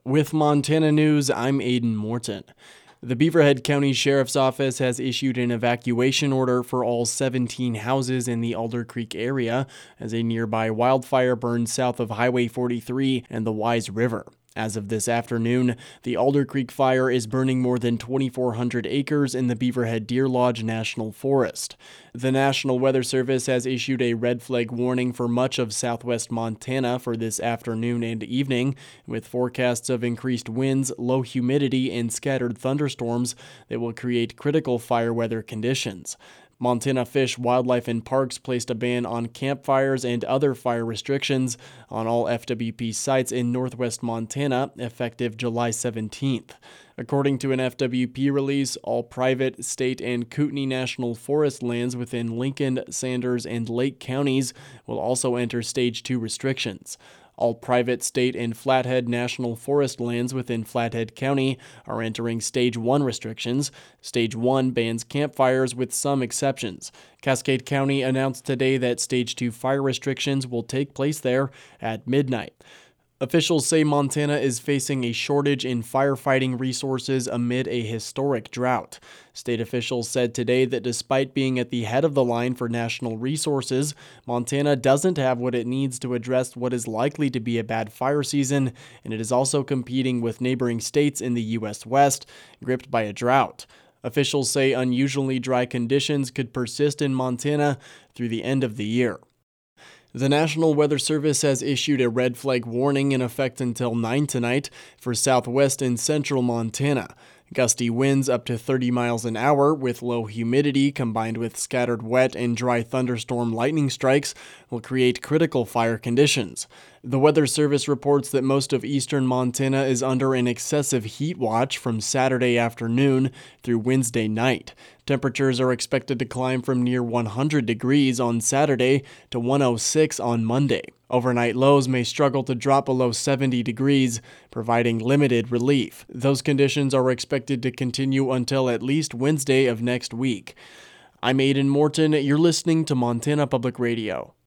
With Montana News, I'm Aiden Morton. The Beaverhead County Sheriff's Office has issued an evacuation order for all 17 houses in the Alder Creek area as a nearby wildfire burns south of Highway 43 and the Wise River. As of this afternoon, the Alder Creek fire is burning more than 2,400 acres in the Beaverhead Deer Lodge National Forest. The National Weather Service has issued a red flag warning for much of southwest Montana for this afternoon and evening, with forecasts of increased winds, low humidity, and scattered thunderstorms that will create critical fire weather conditions. Montana Fish, Wildlife, and Parks placed a ban on campfires and other fire restrictions on all FWP sites in northwest Montana, effective July 17th. According to an FWP release, all private, state, and Kootenai National Forest lands within Lincoln, Sanders, and Lake counties will also enter Stage 2 restrictions. All private, state, and Flathead National Forest lands within Flathead County are entering Stage 1 restrictions. Stage 1 bans campfires with some exceptions. Cascade County announced today that Stage 2 fire restrictions will take place there at midnight. Officials say Montana is facing a shortage in firefighting resources amid a historic drought. State officials said today that despite being at the head of the line for national resources, Montana doesn't have what it needs to address what is likely to be a bad fire season, and it is also competing with neighboring states in the U.S. West, gripped by a drought. Officials say unusually dry conditions could persist in Montana through the end of the year. The National Weather Service has issued a red flag warning in effect until 9 tonight for southwest and central Montana. Gusty winds up to 30 miles an hour with low humidity combined with scattered wet and dry thunderstorm lightning strikes will create critical fire conditions. The Weather Service reports that most of eastern Montana is under an excessive heat watch from Saturday afternoon through Wednesday night. Temperatures are expected to climb from near 100 degrees on Saturday to 106 on Monday. Overnight lows may struggle to drop below 70 degrees, providing limited relief. Those conditions are expected to continue until at least Wednesday of next week. I'm Aiden Morton. You're listening to Montana Public Radio.